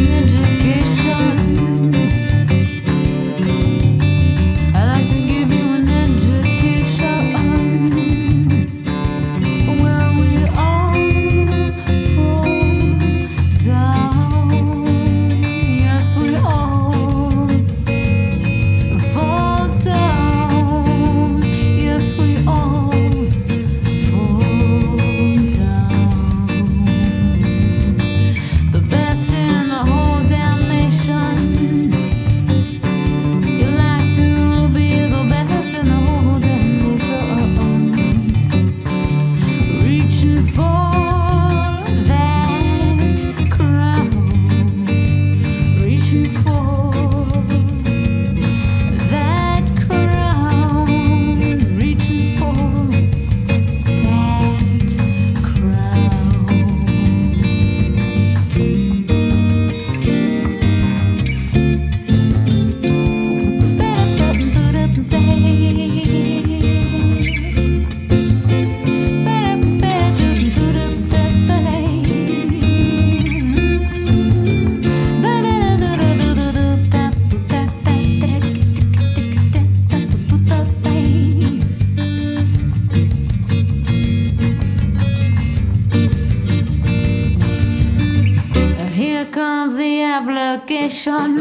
application.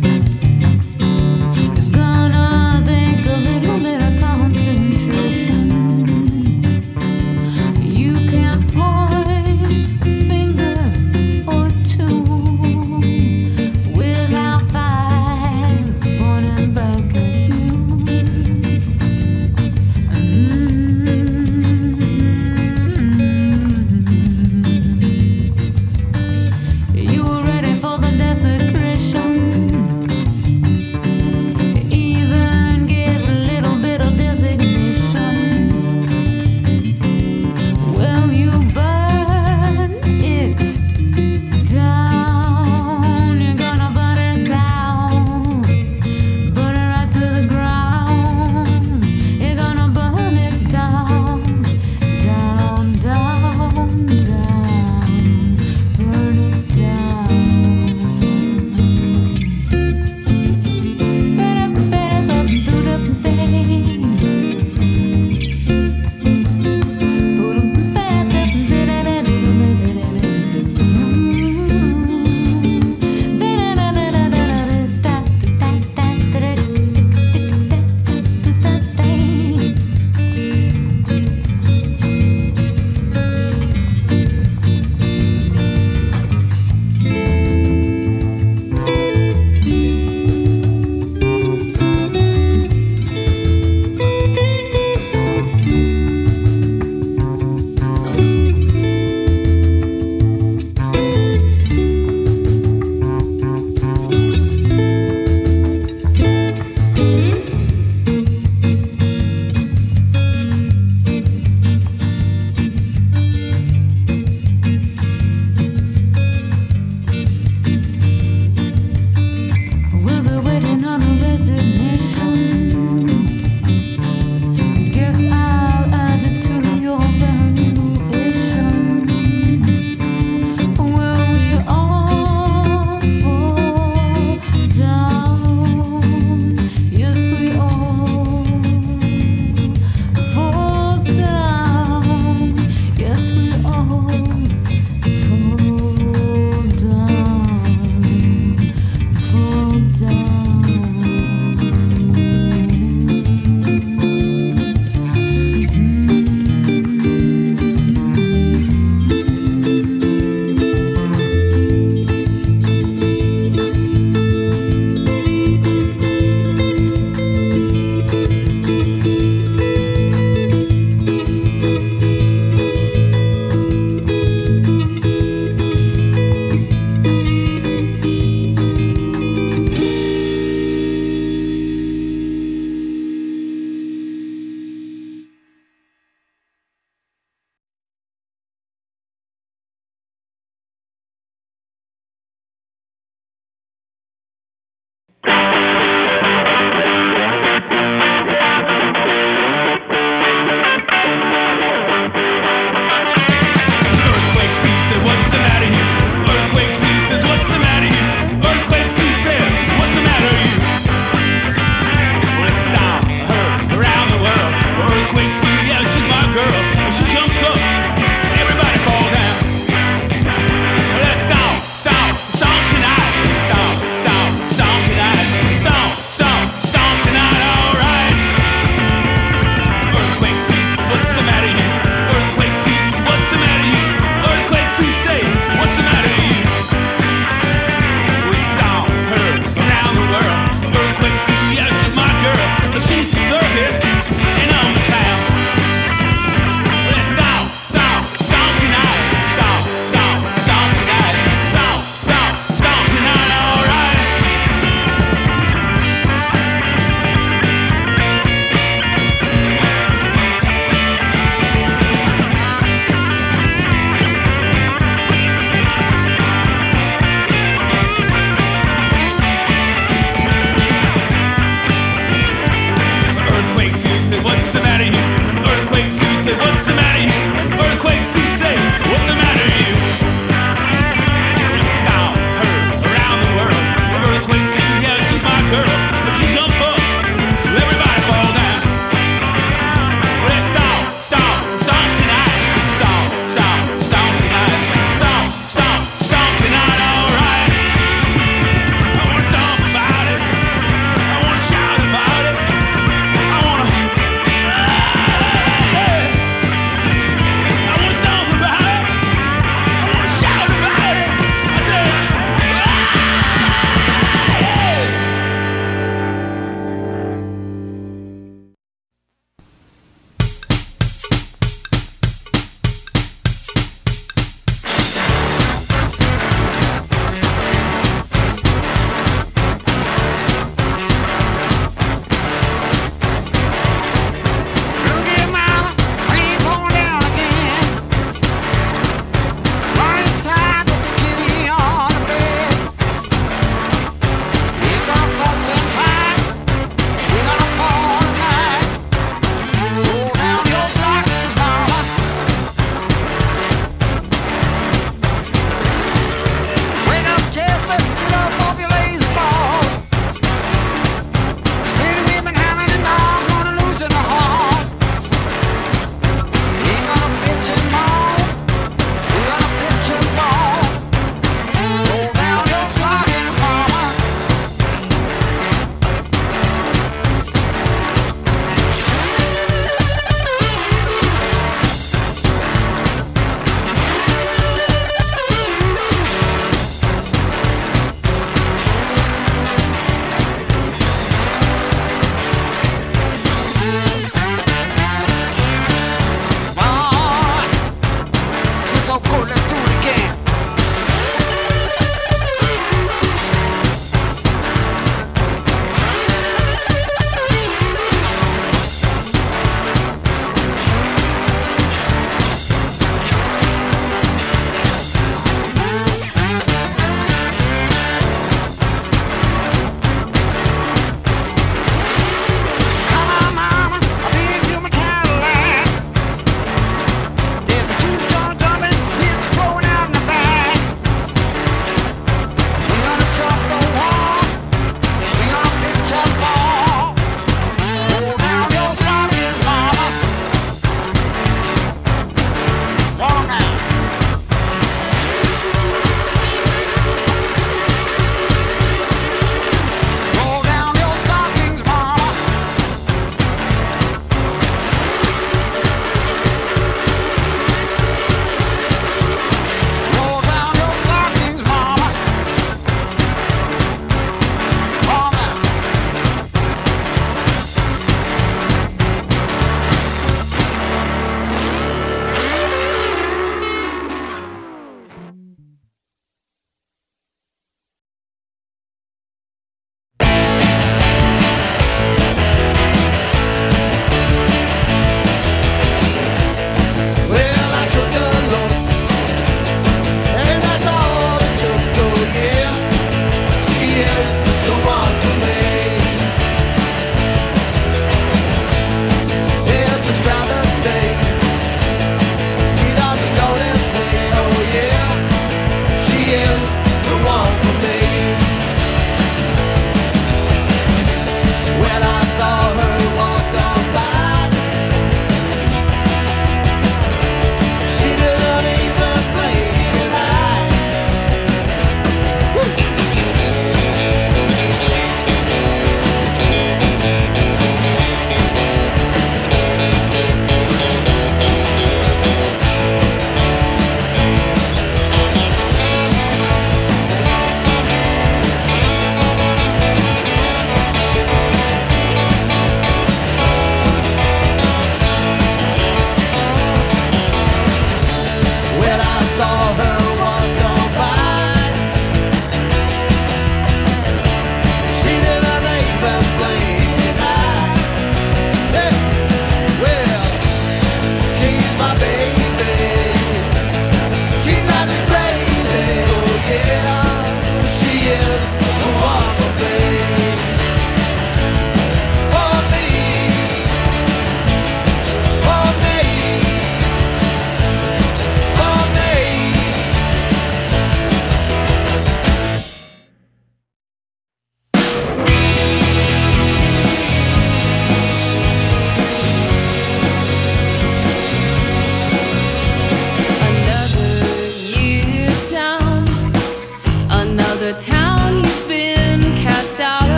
It's gonna take a little bit of concentration. You can't point a finger or two without five pointing back at you. You were ready for the desecration.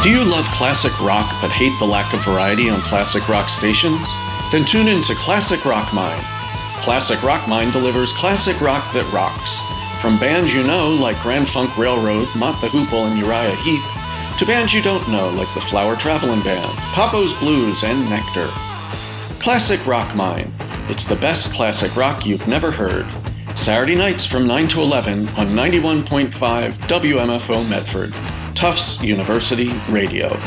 Do you love classic rock but hate the lack of variety on classic rock stations? Then tune in to Classic Rock Mine. Classic Rock Mine delivers classic rock that rocks. From bands you know like Grand Funk Railroad, Mott the Hoople, and Uriah Heep, to bands you don't know like the Flower Traveling Band, Papo's Blues, and Nectar. Classic Rock Mine. It's the best classic rock you've never heard. Saturday nights from 9 to 11 on 91.5 WMFO Medford, Tufts University Radio.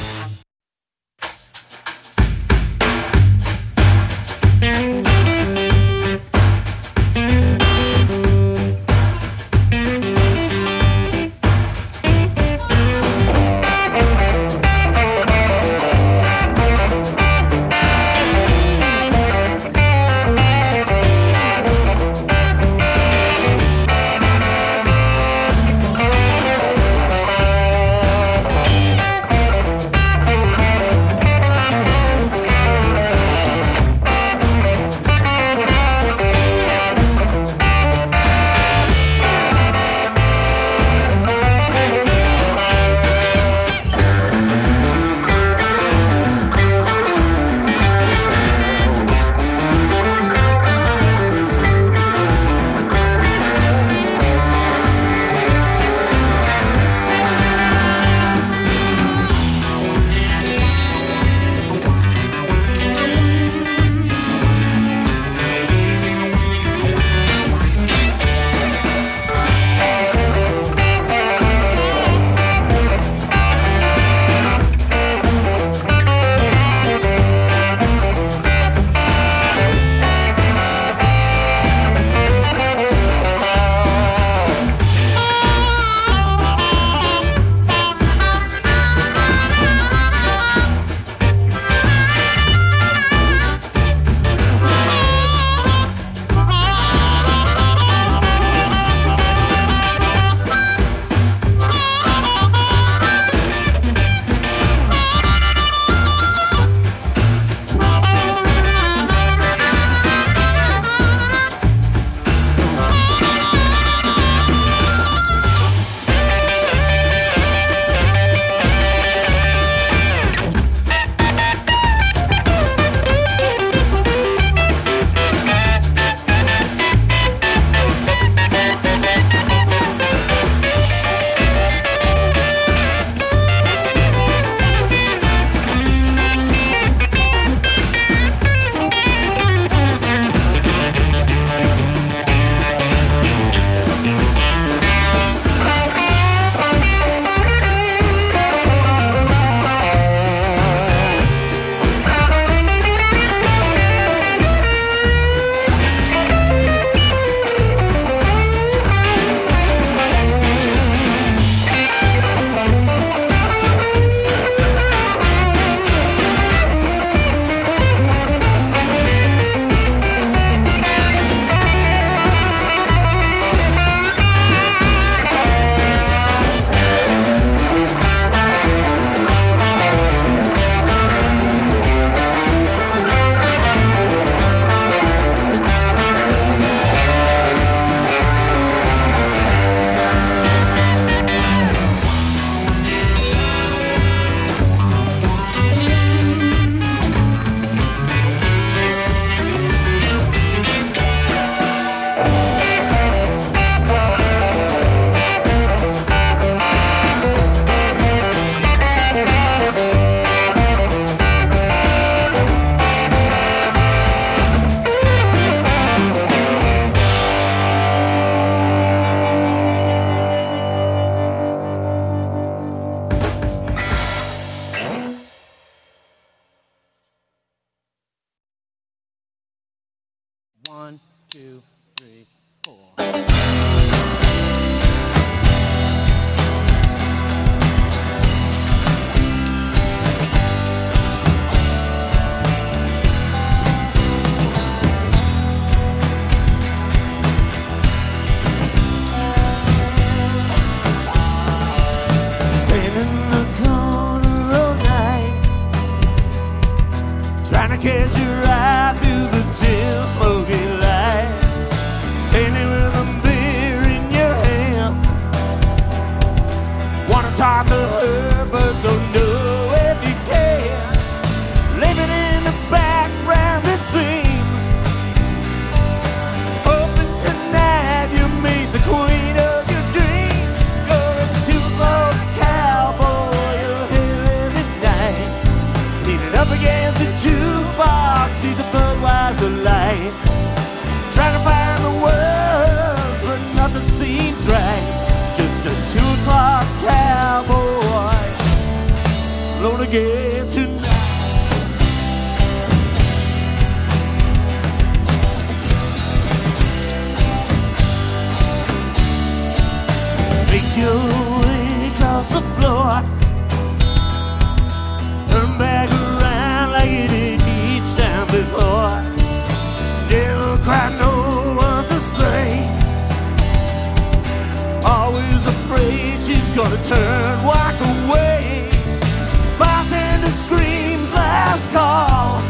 talk to her, but don't know 2 o'clock cowboy, alone again tonight. Make your way across the floor, turn back around like you did each time before. Never quite know what to say, always afraid she's gonna turn, walk away. Bartender screams last call,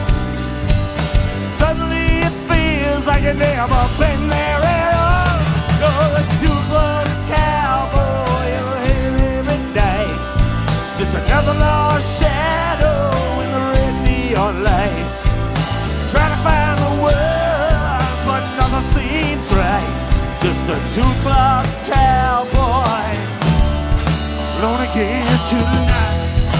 suddenly it feels like you've never been there at all. You're a 2 o'clock cowboy, you're here every day, just another lost shadow in the red neon light. Trying to find the words, but nothing seems right. Just a 2 o'clock cowboy, alone again tonight.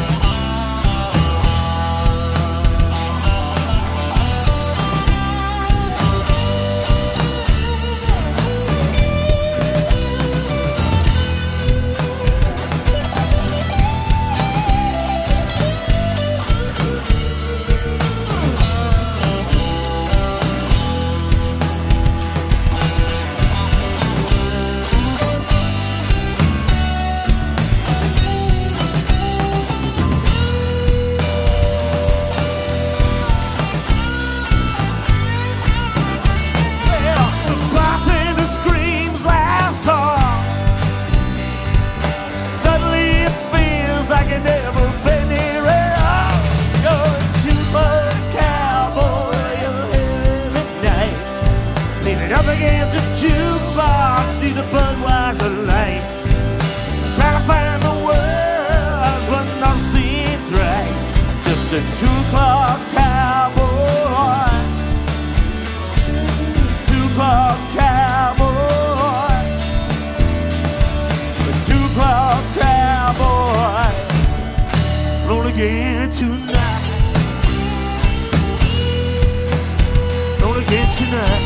Jukebox, see the Budweiser light. Try to find the words, but nothing seems right. Just a 2 o'clock cowboy, 2 o'clock cowboy, a 2 o'clock cowboy, alone again tonight, alone again tonight.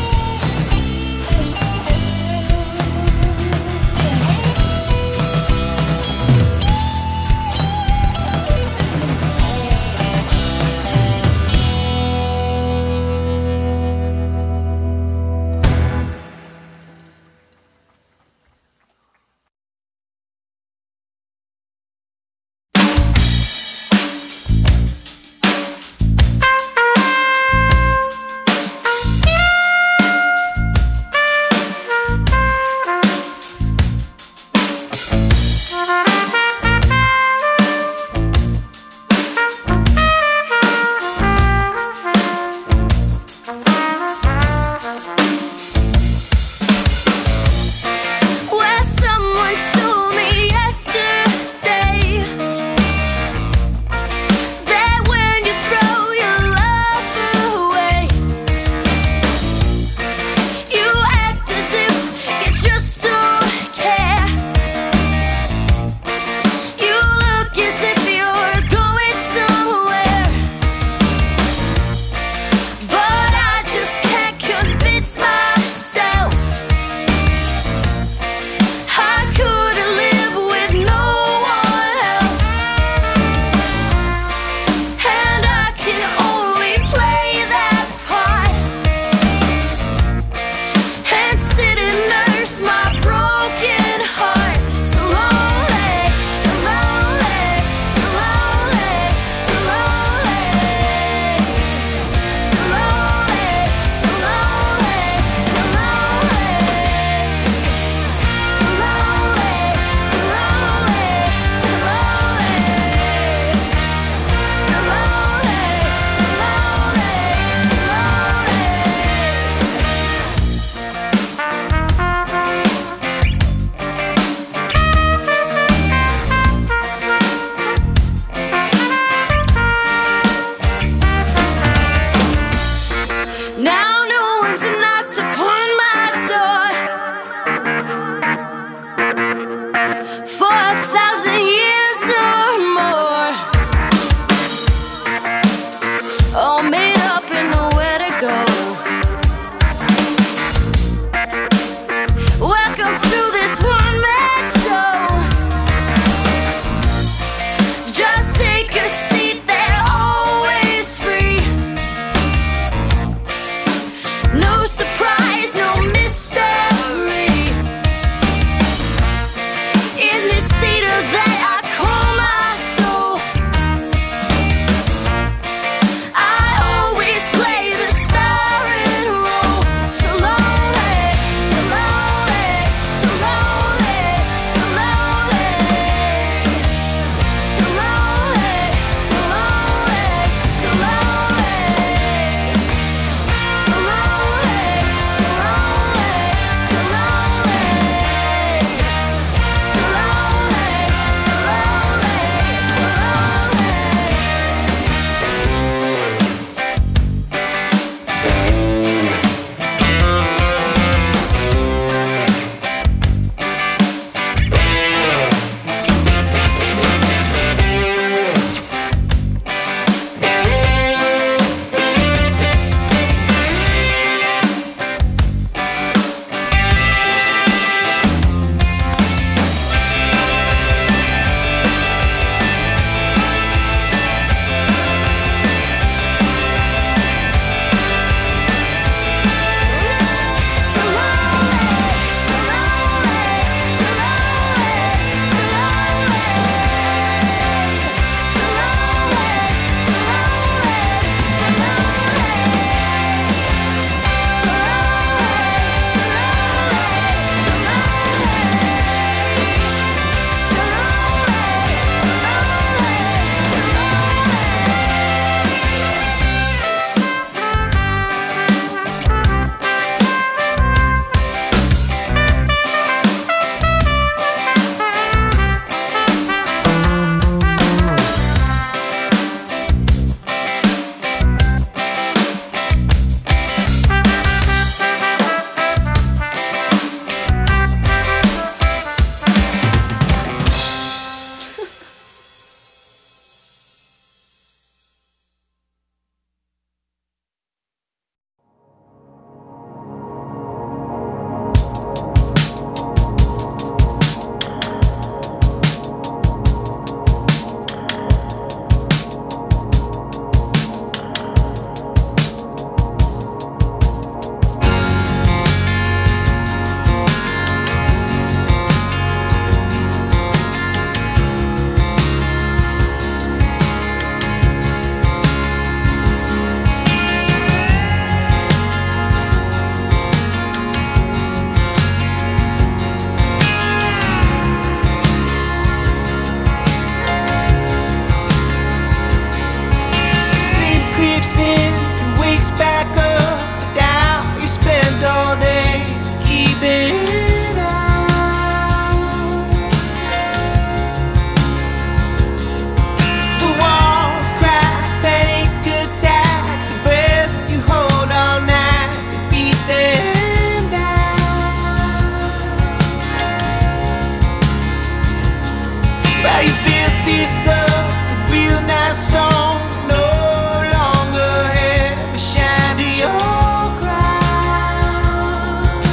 this up with real nice stone. No longer have a shanty or ground.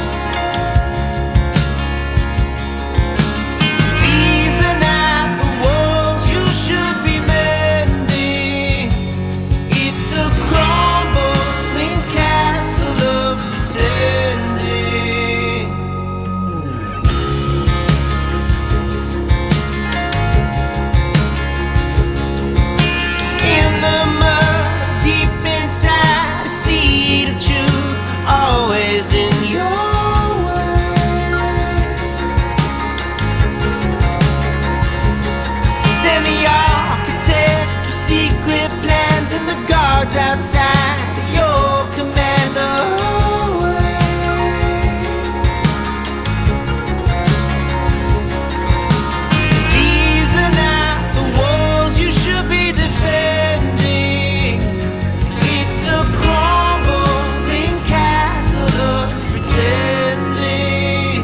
These are not the walls you should be mending. It's a crumbling castle of pretending. In the mud, deep inside, a seed of truth, always in your way. Send the architect with secret plans and the guards outside your commander away. These are not the walls you should be defending. It's a crumbling castle of pretending.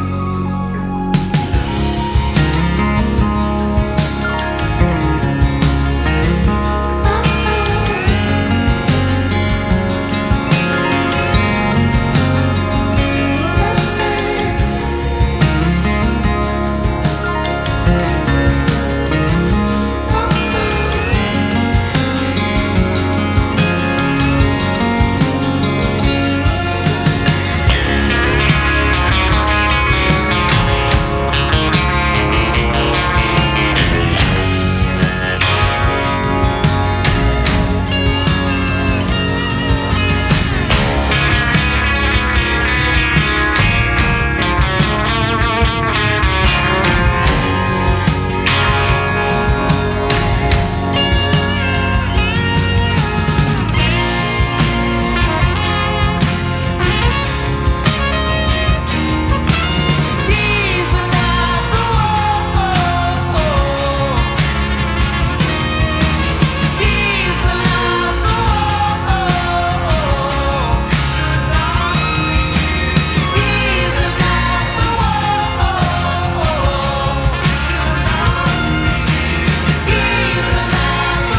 These are not the walls. These are not the walls. These are not the walls. These are not the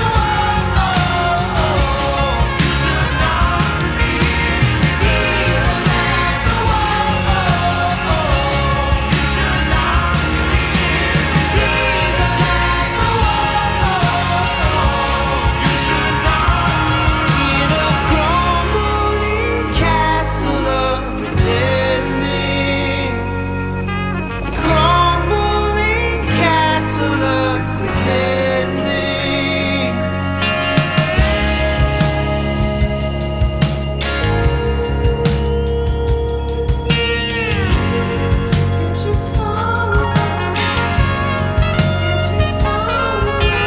In a crumbling castle of pretending. Crumbling castle of pretending. Did you fall? Did you fall?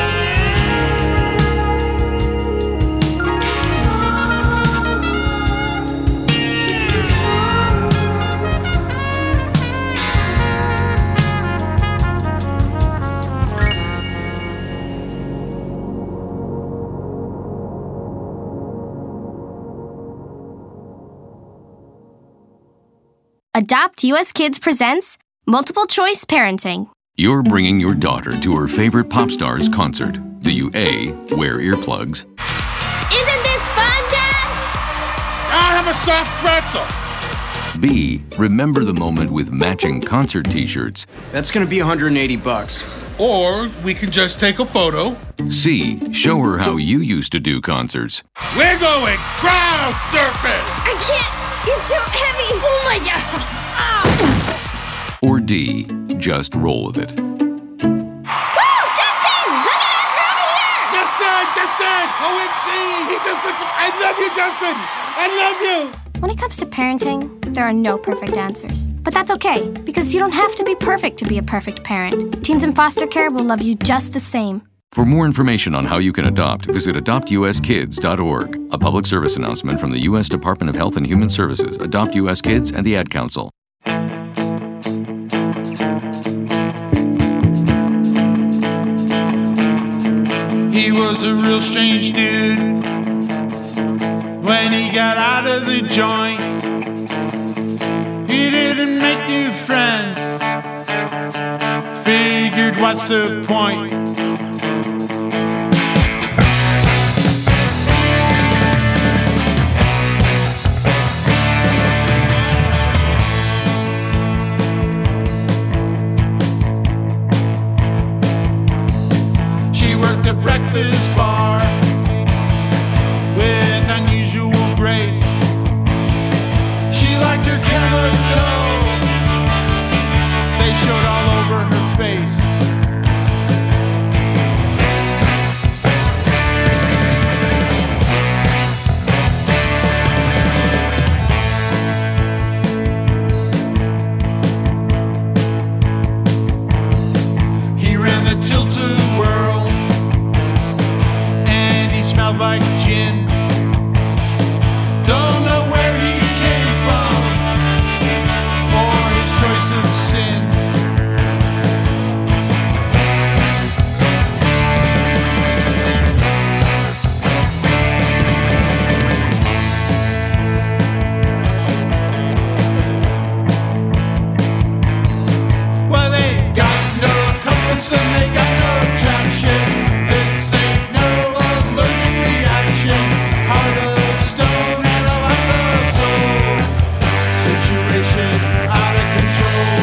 Adopt US Kids presents Multiple Choice Parenting. You're bringing your daughter to her favorite pop star's concert. Do you A, wear earplugs, Isn't this fun, Dad? I'll have a soft pretzel. B, remember the moment with matching concert t-shirts, That's gonna be $180. Or we can just take a photo. C, show her how you used to do concerts, We're going crowd surfing. I can't. It's too heavy. Oh my God. or D, just roll with it. Woo! Justin! Look at us. We're over here. Justin! OMG! He just looked. I love you, Justin! I love you! When it comes to parenting, there are no perfect answers. But that's okay, because you don't have to be perfect to be a perfect parent. Teens in foster care will love you just the same. For more information on how you can adopt, visit adoptuskids.org. A public service announcement from the U.S. Department of Health and Human Services, Adopt U.S. Kids, and the Ad Council. He was a real strange dude when he got out of the joint. He didn't make new friends. Figured, what's the point? She worked a breakfast bar with unusual grace. She liked her chemicals, they showed all over her face. He ran the tilted world and he smelled like gin. Don't know where he came from or his choice of sin. Well, they got no compass and they got no traction. This ain't no allergic reaction. Heart of stone and a lack of soul. Situation out of control.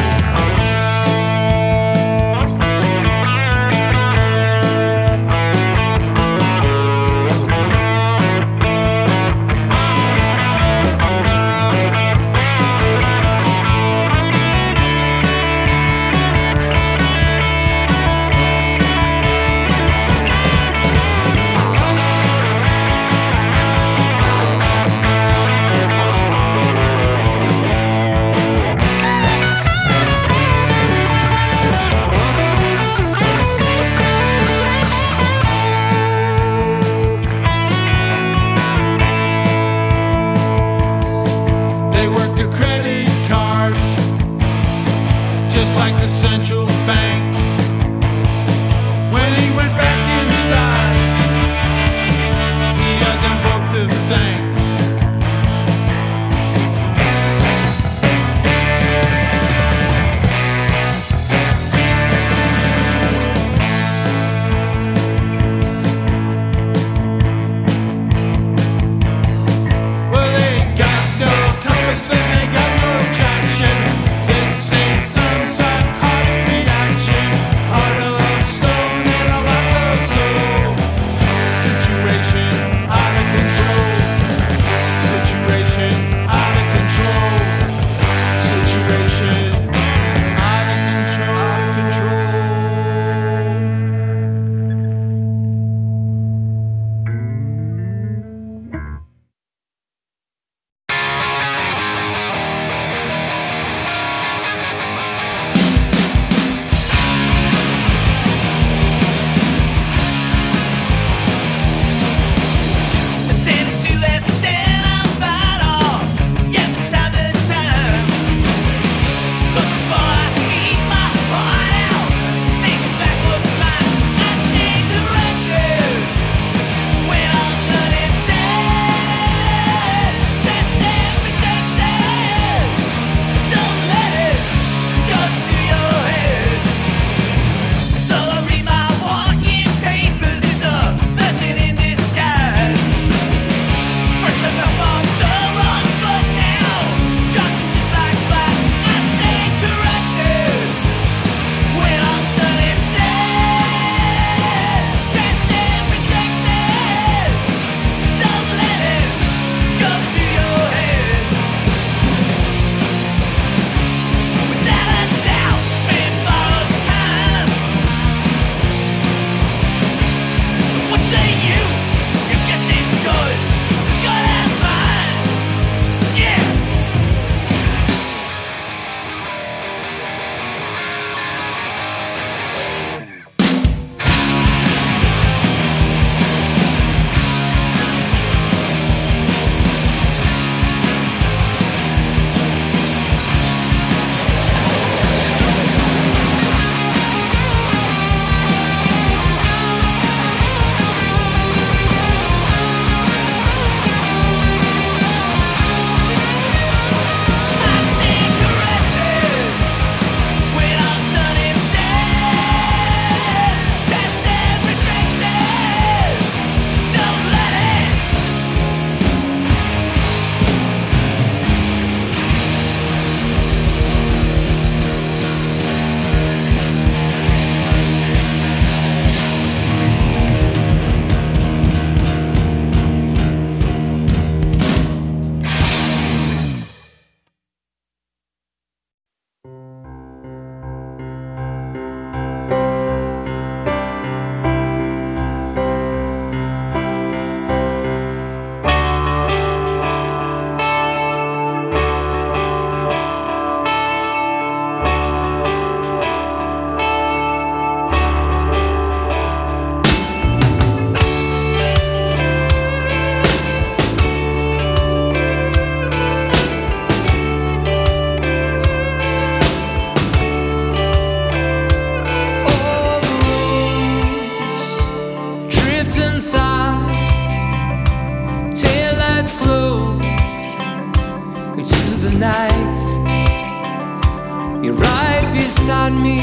beside me,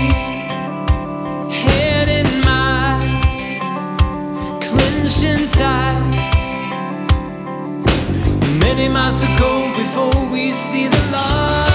head in mine, clenching tight. Many miles to go before we see the light.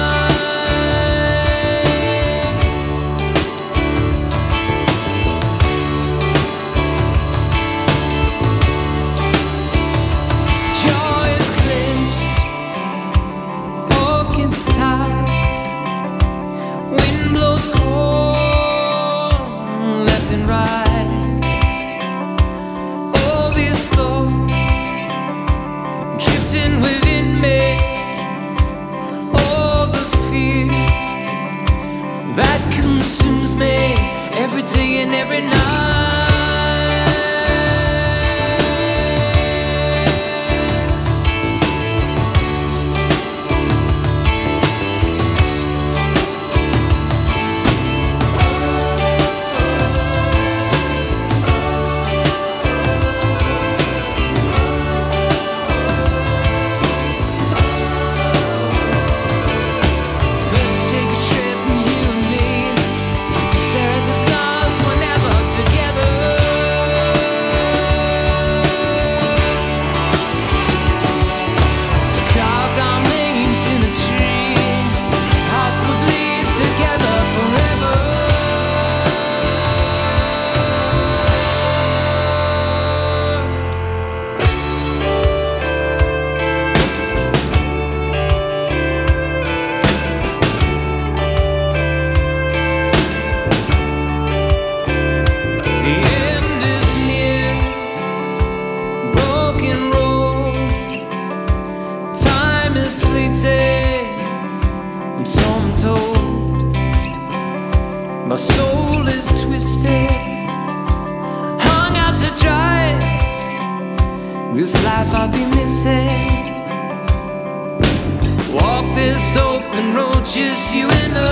Jaw is clenched, pockets tight. Wind blows cold, left and right. All these thoughts drifting within me, all the fear that consumes me every day and every night. Let's take a trip, you and me, stare at the stars whenever together. Carved our names in a tree, hearts will bleed together forever. The end is near, broken road. Time is fleeting, so I'm told. My soul is twisted, hung out to dry. This life I'll be missing. Walk this open road, just you and I.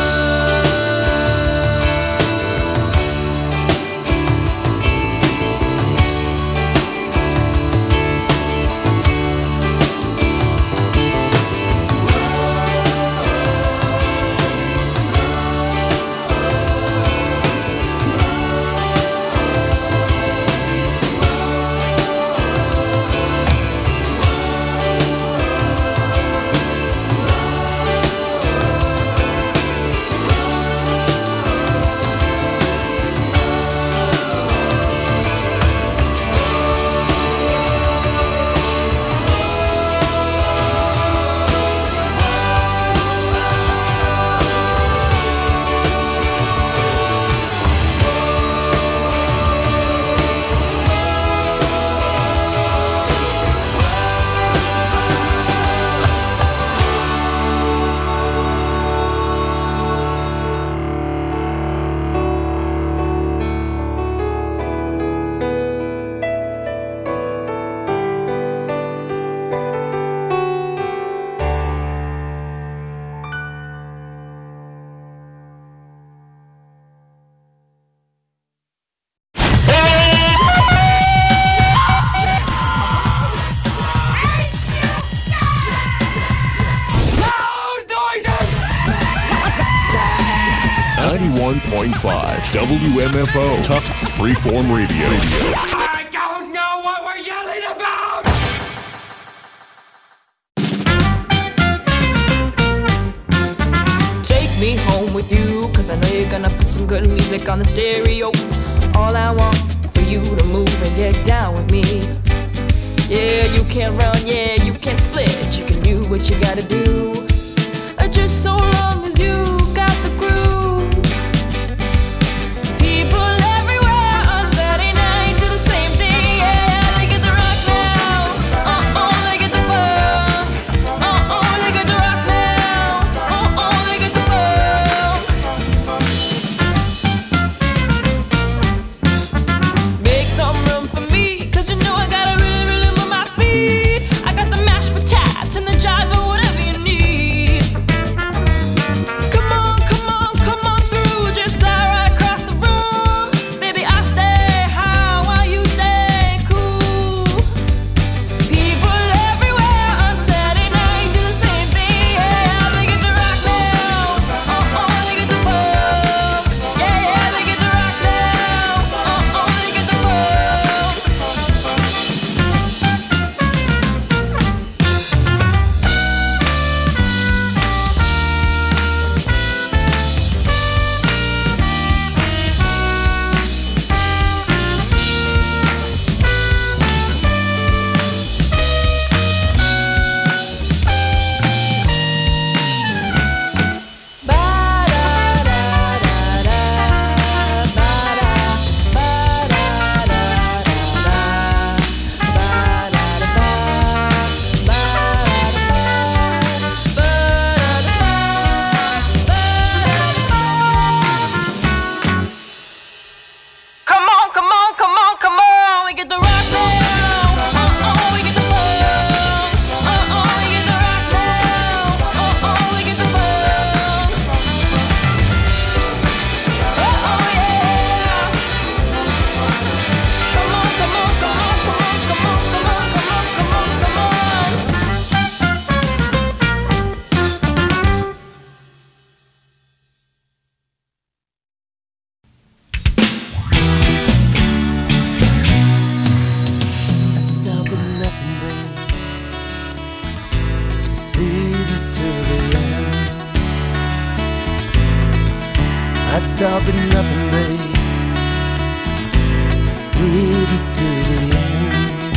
Loud noises! 91.5 WMFO Tufts Freeform Radio. I don't know what we're yelling about! Take me home with you, cause I know you're gonna put some good music on the stereo. All I want for you to move and get down with me. Yeah, you can't run, yeah, you can't split. You can do what you gotta do. Just so long as you got the groove. People everywhere on Saturday night do the same thing, yeah. They get the rock now, they get the funk. They get the rock now, they get the funk. Make some room for me, cause you know I gotta really, really move my feet. I got the mashed potatoes and the jive, but whatever you need. Come on. stop at nothing, babe, to see this to the end.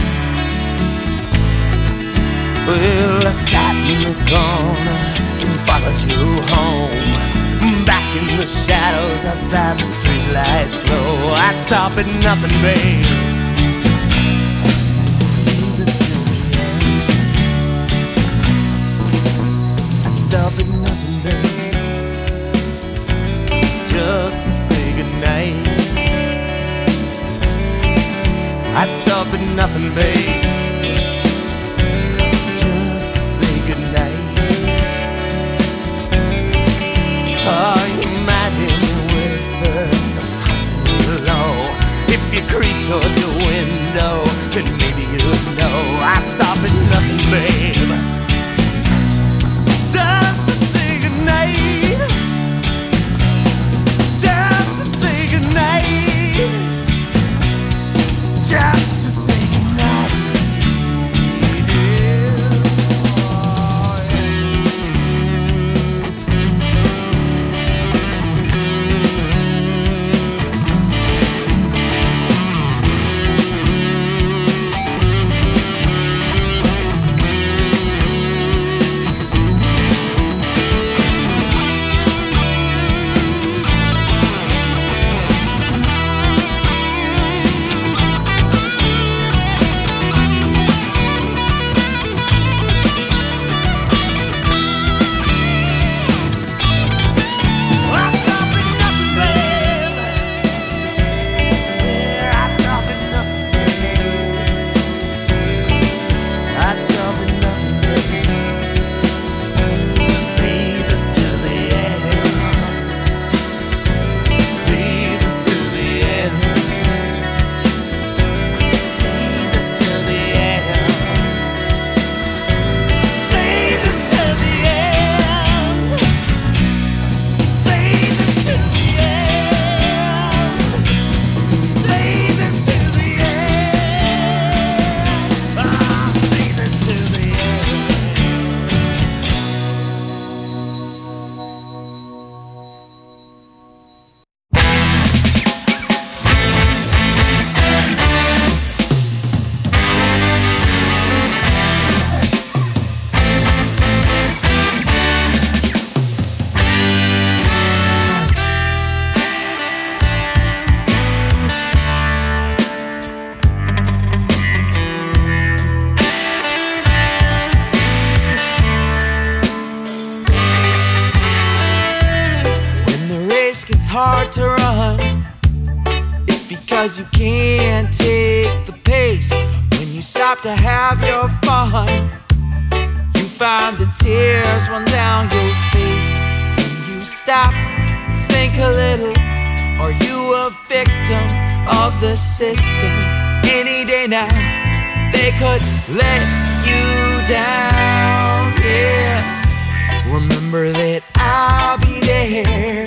Well, I sat in the corner and followed you home, back in the shadows outside the streetlights glow. I'd stop at nothing, babe, to see this to the end. I'd stop at nothing, babe, just to say goodnight. I'd stop at nothing, babe, just to say goodnight. Oh, you might hear me whisper so soft and low. If you creep towards your window, then maybe you'll know. I'd stop at nothing, babe, just to say goodnight. Just to say goodnight. Just to say goodnight. Hard to run, it's because you can't take the pace. When you stop to have your fun, you find the tears run down your face. When you stop, think a little, are you a victim of the system? Any day now, they could let you down, yeah. Remember that I'll be there,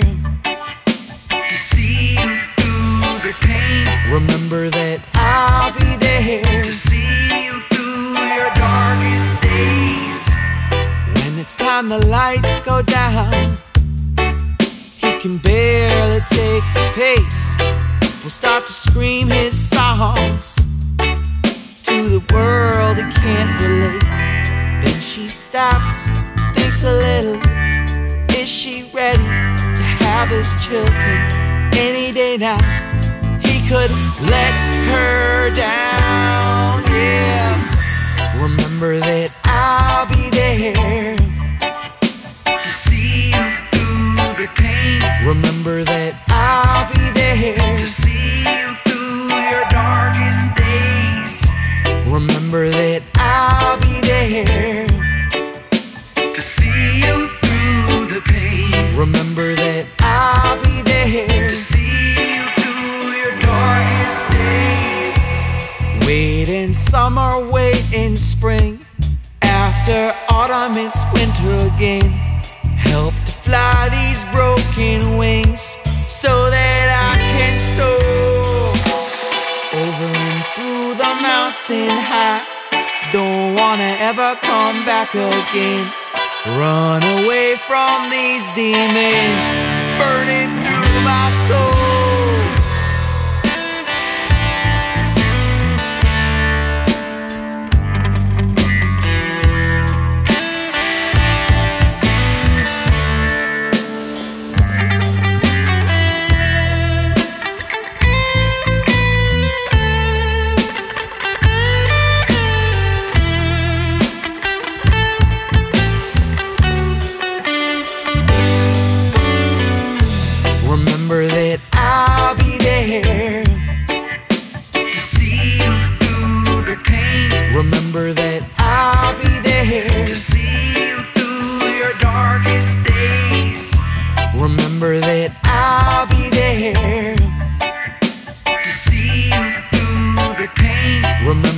remember that I'll be there to see you through your darkest days. When it's time the lights go down, he can barely take the pace. We'll start to scream his songs to the world that can't relate. Then she stops, thinks a little, is she ready to have his children? Any day now, could let her down, yeah. Remember that I'll be there to see you through the pain. Remember that I'll be there to see you through your darkest days. Remember that I'll be there to see you through the pain. Remember that I'll be there to see you through your darkest days. Wait in summer, wait in spring. After autumn, it's winter again. Help to fly these broken wings so that I can soar over and through the mountain high. Don't wanna ever come back again. Run away from these demons, burning through my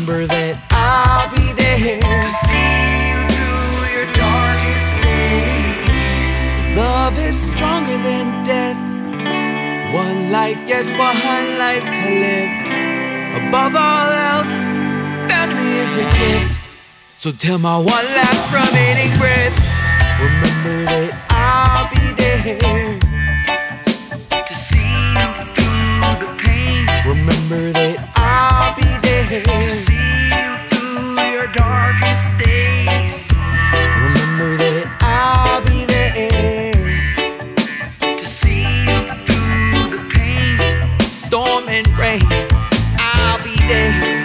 Remember that I'll be there to see you through your darkest days. Love is stronger than death. One life, yes, one life to live. Above all else, family is a gift. So till my one last remaining breath, remember that I'll be there to see you through the pain. Remember that I'll be there to see you through your darkest days. Remember that I'll be there to see you through the pain. Storm and rain, I'll be there.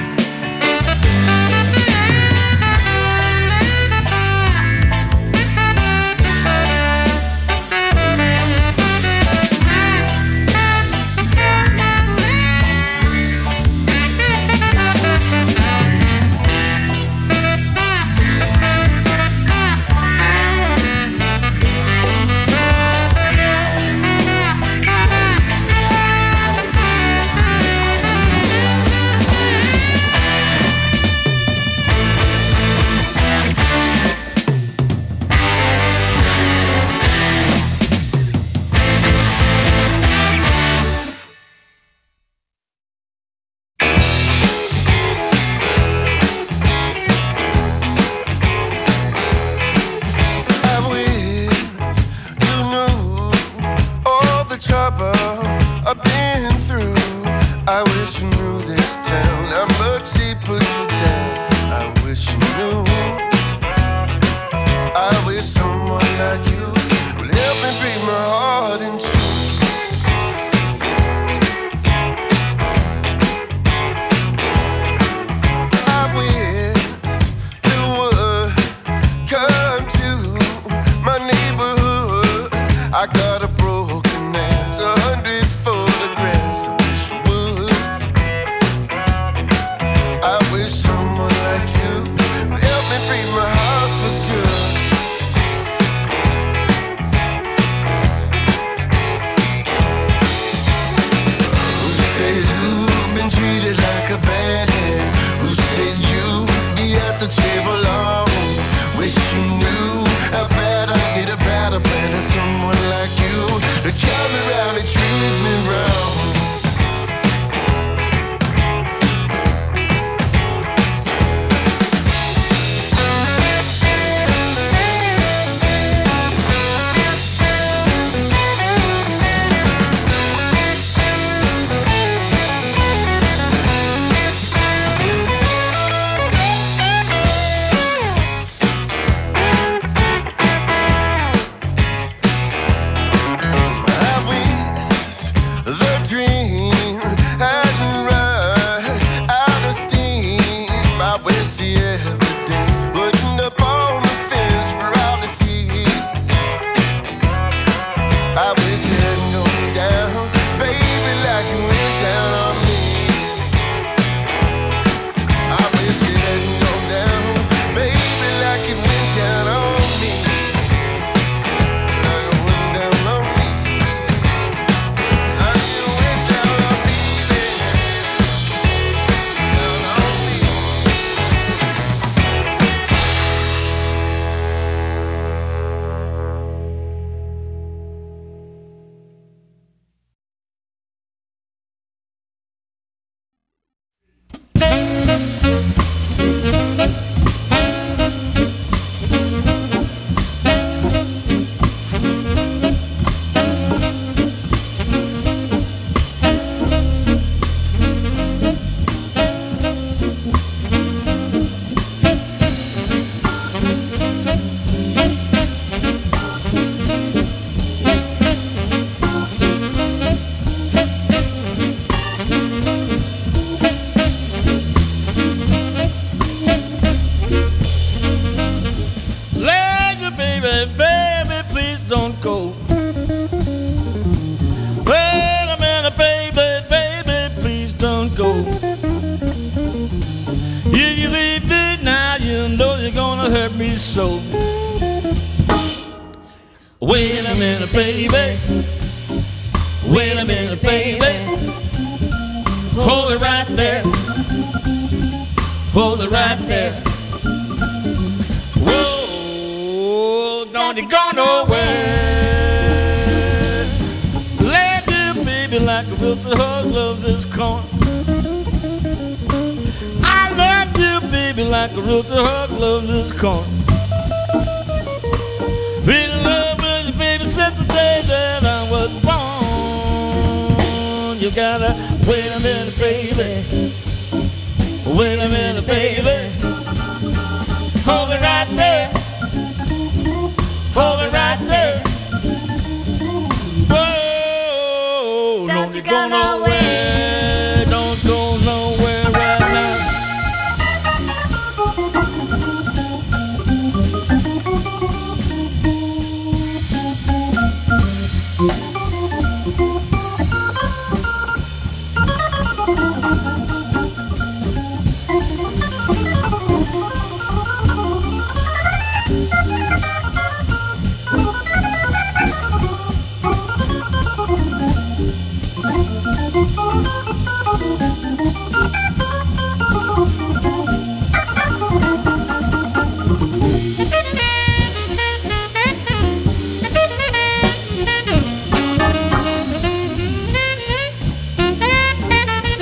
So wait a minute, baby. Wait a minute, baby. Hold it right there. hold it right there. Whoa, don't you go nowhere. Love you, baby, like a rooster hog loves his corn. I love you, baby, like a rooster hog loves his corn. Been in love with you, baby, since the day that I was born. You gotta wait a minute, baby.